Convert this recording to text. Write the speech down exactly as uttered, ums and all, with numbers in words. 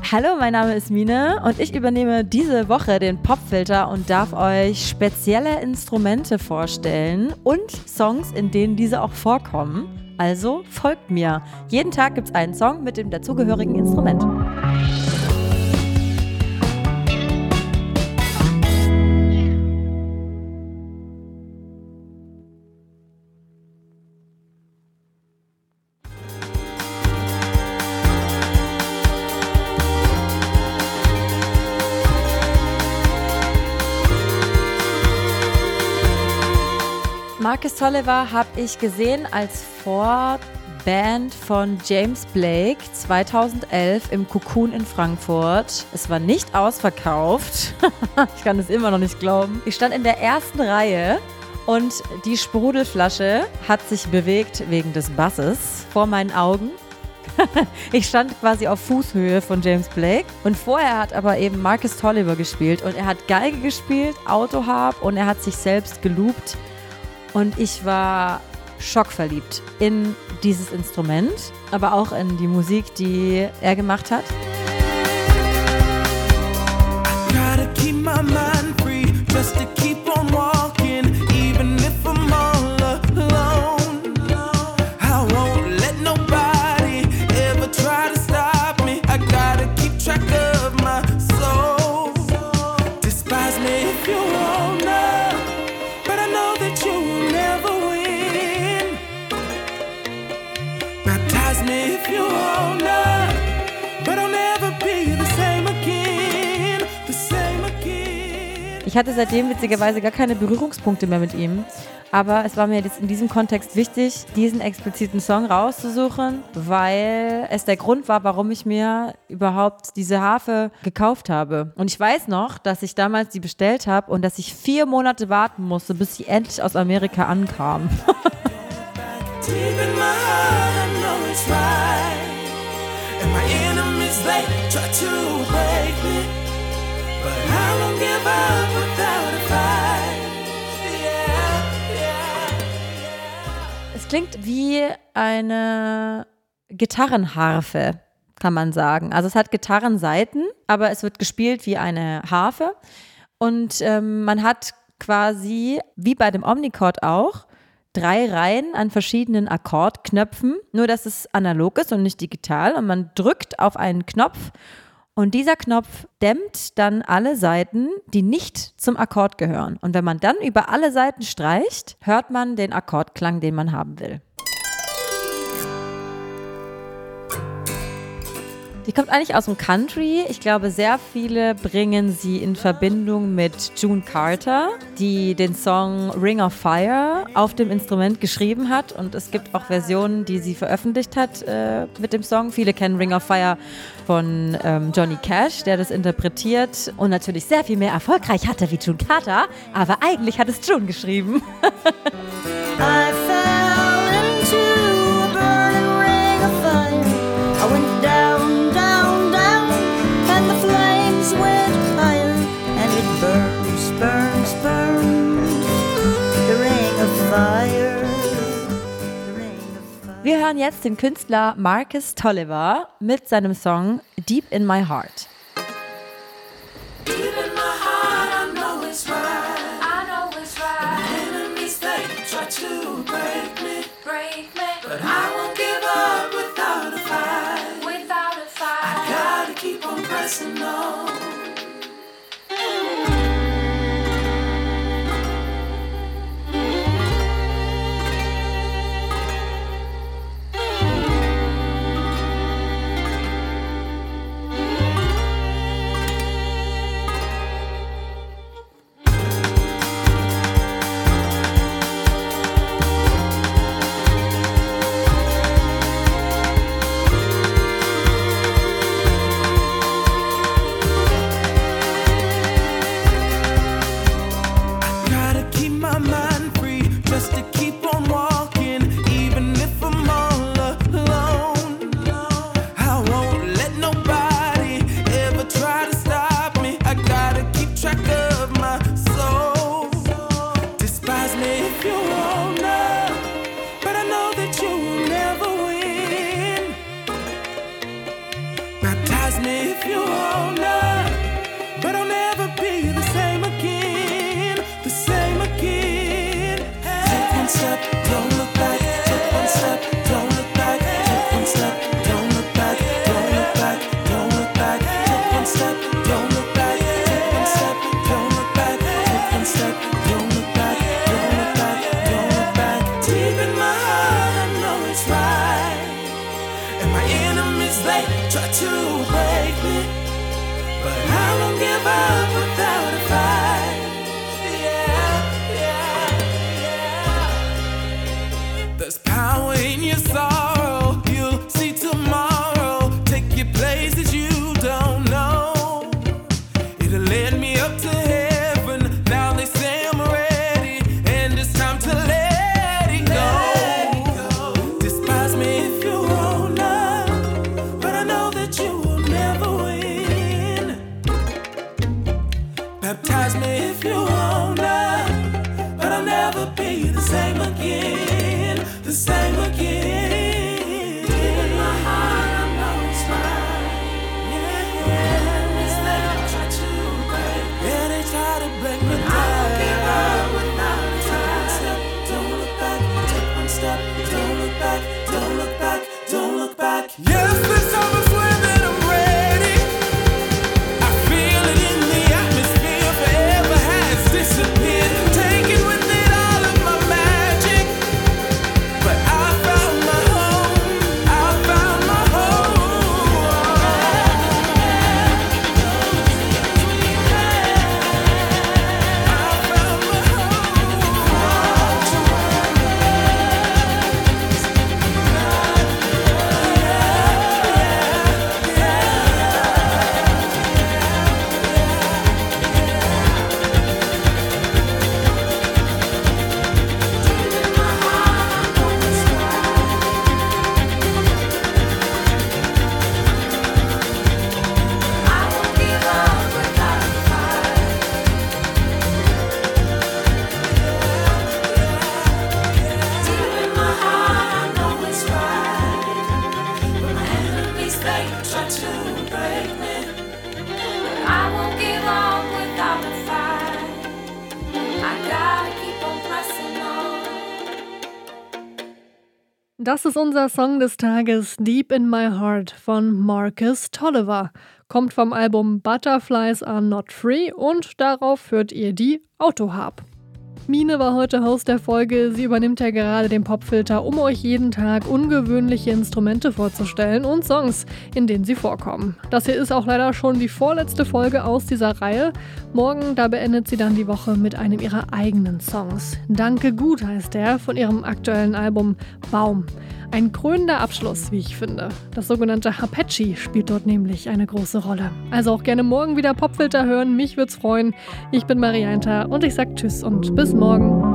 Hallo, mein Name ist Mine und ich übernehme diese Woche den Popfilter und darf euch spezielle Instrumente vorstellen und Songs, in denen diese auch vorkommen. Also folgt mir. Jeden Tag gibt es einen Song mit dem dazugehörigen Instrument. Marcus Tolliver habe ich gesehen als Vorband von James Blake zweitausendelf im Cocoon in Frankfurt. Es war nicht ausverkauft. Ich kann es immer noch nicht glauben. Ich stand in der ersten Reihe und die Sprudelflasche hat sich bewegt wegen des Basses vor meinen Augen. Ich stand quasi auf Fußhöhe von James Blake und vorher hat aber eben Marcus Tolliver gespielt und er hat Geige gespielt, Autoharp und er hat sich selbst geloopt. Und ich war schockverliebt in dieses Instrument, aber auch in die Musik, die er gemacht hat. Ich hatte seitdem witzigerweise gar keine Berührungspunkte mehr mit ihm, aber es war mir jetzt in diesem Kontext wichtig, diesen expliziten Song rauszusuchen, weil es der Grund war, warum ich mir überhaupt diese Harfe gekauft habe. Und ich weiß noch, dass ich damals die bestellt habe und dass ich vier Monate warten musste, bis sie endlich aus Amerika ankam. But I won't give up without a fight. Yeah, yeah, yeah. Es klingt wie eine Gitarrenharfe, kann man sagen. Also es hat Gitarrensaiten, aber es wird gespielt wie eine Harfe. Und ähm, man hat quasi, wie bei dem Omnichord auch, drei Reihen an verschiedenen Akkordknöpfen, nur dass es analog ist und nicht digital. Und man drückt auf einen Knopf und dieser Knopf dämmt dann alle Saiten, die nicht zum Akkord gehören. Und wenn man dann über alle Saiten streicht, hört man den Akkordklang, den man haben will. Die kommt eigentlich aus dem Country. Ich glaube, sehr viele bringen sie in Verbindung mit June Carter, die den Song Ring of Fire auf dem Instrument geschrieben hat. Und es gibt auch Versionen, die sie veröffentlicht hat äh, mit dem Song. Viele kennen Ring of Fire von ähm, Johnny Cash, der das interpretiert und natürlich sehr viel mehr erfolgreich hatte wie June Carter. Aber eigentlich hat es June geschrieben. I fell into a burning ring of fire. I went down. Burns, burns, burns, the ring of fire, the ring of fire. Wir hören jetzt den Künstler Marcus Tolliver mit seinem Song Deep in My Heart. Deep in my heart, I know it's right. I know it's right. My enemies, they try to break me, break me, but I won't give up without a fight. Without a fight, I gotta keep on pressing on. they try to break me, but I won't give up without a fight. Yeah, yeah, yeah. There's power in your sorrow. You'll see tomorrow. Take you places you don't know. It'll lead me up to heaven. Now they say I'm ready, and it's time to let it go. Despise me if you wanna, but I know that you will never win. Baptize me if you wanna, but I'll never be the same again, the same again. In my heart, I know it's right. Yeah, yeah. It's they try to break, yeah, they try to break me down. I won't give up without a try. Don't look back, take one step. Don't look back, don't look back, don't look back. Yes, this time I swear that I'm ready. I feel it in the atmosphere, forever has disappeared. Taking with it all of my magic, but I found my home. I found my home. I found my Das ist unser Song des Tages, Deep in My Heart von Marcus Tolliver. Kommt vom Album Butterflies Are Not Free und darauf hört ihr die Autoharp. Mine war heute Host der Folge. Sie übernimmt ja gerade den Popfilter, um euch jeden Tag ungewöhnliche Instrumente vorzustellen und Songs, in denen sie vorkommen. Das hier ist auch leider schon die vorletzte Folge aus dieser Reihe. Morgen, da beendet sie dann die Woche mit einem ihrer eigenen Songs. Danke gut heißt der von ihrem aktuellen Album Baum. Ein krönender Abschluss, wie ich finde. Das sogenannte Hapachi spielt dort nämlich eine große Rolle. Also auch gerne morgen wieder Popfilter hören, mich würd's freuen. Ich bin Marianta und ich sag Tschüss und bis morgen.